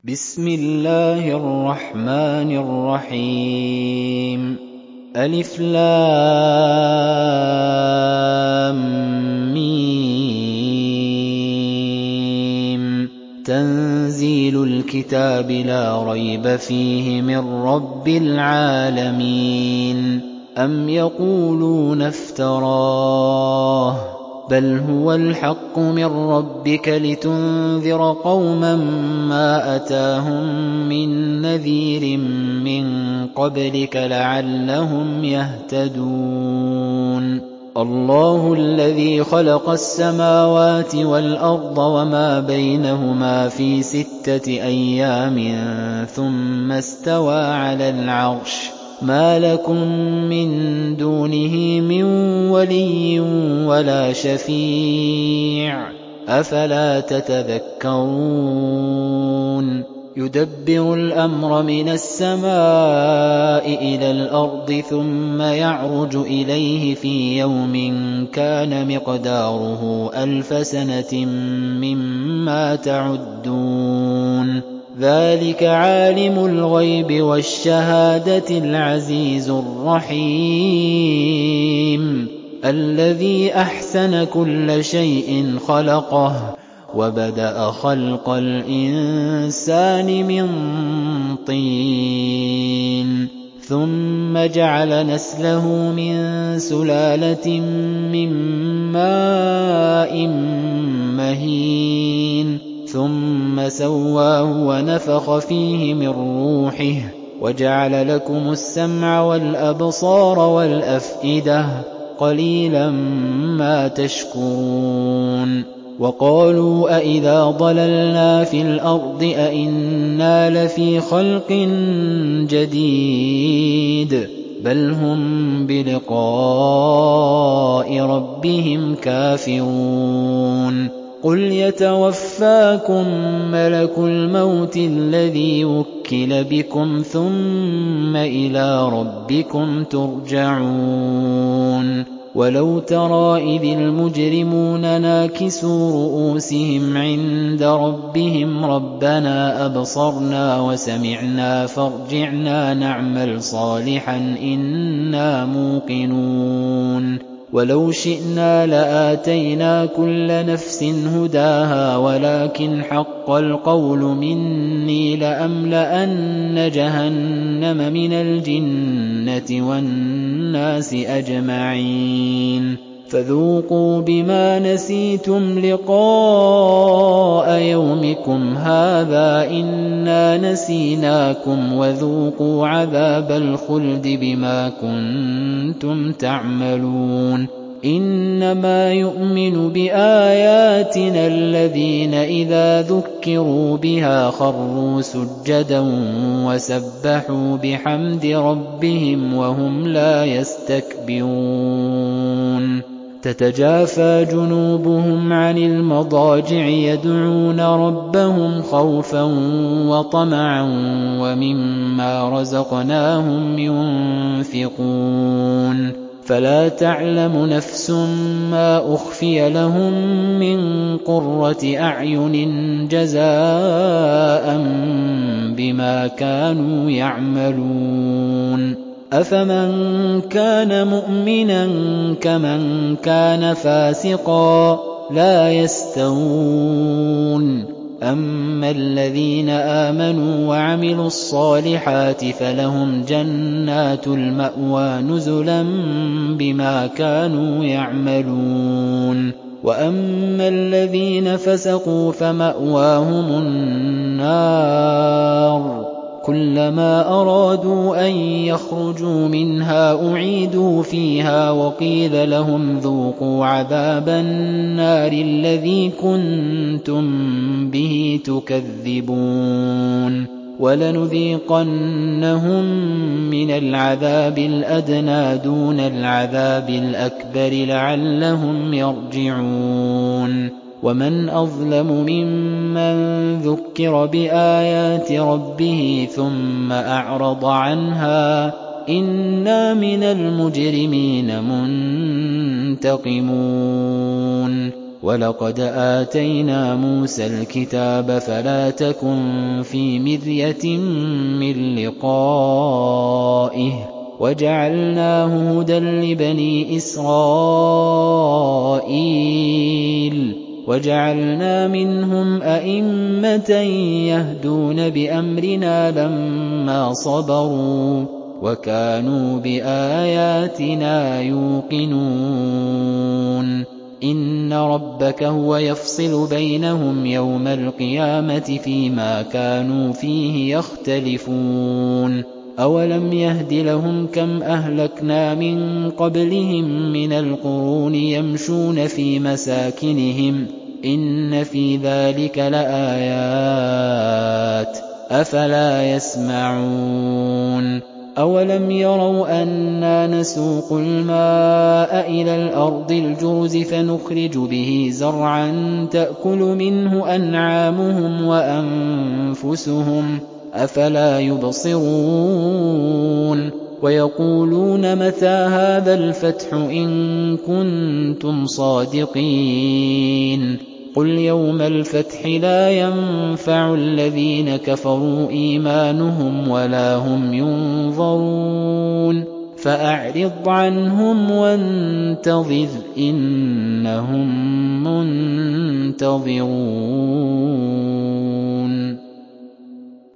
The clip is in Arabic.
بسم الله الرحمن الرحيم ألف لام ميم تنزيل الكتاب لا ريب فيه من رب العالمين أم يقولون افتراه بل هو الحق من ربك لتنذر قوما ما أتاهم من نذير من قبلك لعلهم يهتدون الله الذي خلق السماوات والأرض وما بينهما في 6 أيام ثم استوى على العرش ما لكم من دونه من ولي ولا شفيع أفلا تتذكرون يدبر الأمر من السماء إلى الأرض ثم يعرج إليه في يوم كان مقداره 1000 سنة مما تعدون ذلك عالم الغيب والشهادة العزيز الرحيم الذي أحسن كل شيء خلقه وبدأ خلق الإنسان من طين ثم جعل نسله من سلالة من ماء مهين ثم سواه ونفخ فيه من روحه وجعل لكم السمع والأبصار والأفئدة قليلا ما تشكرون وقالوا أئذا ضللنا في الأرض أئنا لفي خلق جديد بل هم بلقاء ربهم كافرون قل يتوفاكم ملك الموت الذي وكل بكم ثم إلى ربكم ترجعون ولو ترى إذ المجرمون ناكسوا رؤوسهم عند ربهم ربنا أبصرنا وسمعنا فارجعنا نعمل صالحا إنا موقنون ولو شئنا لآتينا كل نفس هداها ولكن حق القول مني لأملأن جهنم من الجنة والناس أجمعين فذوقوا بما نسيتم لقاء يومكم هذا إنا نسيناكم وذوقوا عذاب الخلد بما كنتم تعملون إنما يؤمن بآياتنا الذين إذا ذكروا بها خروا سجدا وسبحوا بحمد ربهم وهم لا يستكبرون تتجافى جنوبهم عن المضاجع يدعون ربهم خوفا وطمعا ومما رزقناهم ينفقون فلا تعلم نفس ما أخفي لهم من قرة أعين جزاء بما كانوا يعملون أفمن كان مؤمنا كمن كان فاسقا لا يستوون أما الذين آمنوا وعملوا الصالحات فلهم جنات المأوى نزلا بما كانوا يعملون وأما الذين فسقوا فمأواهم النار كلما أرادوا أن يخرجوا منها أعيدوا فيها وقيل لهم ذوقوا عذاب النار الذي كنتم به تكذبون ولنذيقنهم من العذاب الأدنى دون العذاب الأكبر لعلهم يرجعون ومن أظلم ممن ذكر بآيات ربه ثم أعرض عنها إنا من المجرمين منتقمون وَلَقَدْ آتَيْنَا مُوسَى الْكِتَابَ فَلَا تَكُن فِي مِرْيَةٍ مِّن لِّقَائِهِ وَجَعَلْنَاهُ هُدًى لِّبَنِي إِسْرَائِيلَ وَجَعَلْنَا مِنْهُمْ أَئِمَّةً يَهْدُونَ بِأَمْرِنَا لَمَّا صَبَرُوا وَكَانُوا بِآيَاتِنَا يُوقِنُونَ إِنَّ رَبَّكَ هُوَ يَفْصِلُ بَيْنَهُمْ يَوْمَ الْقِيَامَةِ فِيمَا كَانُوا فِيهِ يَخْتَلِفُونَ أَوَلَمْ يَهْدِ لَهُمْ كَمْ أَهْلَكْنَا مِن قَبْلِهِم مِّنَ الْقُرُونِ يَمْشُونَ فِي مَسَاكِنِهِمْ إِنَّ فِي ذَٰلِكَ لَآيَاتٍ ۖ أَفَلَا يَسْمَعُونَ أَوَلَمْ يَرَوْا أَنَّا نَسُوقُ الْمَاءَ إِلَى الْأَرْضِ الْجُرُزِ فَنُخْرِجُ بِهِ زَرْعًا تَأْكُلُ مِنْهُ أَنْعَامُهُمْ وَأَنفُسُهُمْ ۖ أَفَلَا يُبْصِرُونَ وَيَقُولُونَ مَتَىٰ هَٰذَا الْفَتْحُ إِن كُنتُمْ صَادِقِينَ قُلْ يَوْمَ الْفَتْحِ لَا يَنفَعُ الَّذِينَ كَفَرُوا إِيمَانُهُمْ وَلَا هُمْ يُنظَرُونَ فَأَعْرِضْ عَنْهُمْ وَانتَظِرْ إِنَّهُم مُّنتَظِرُونَ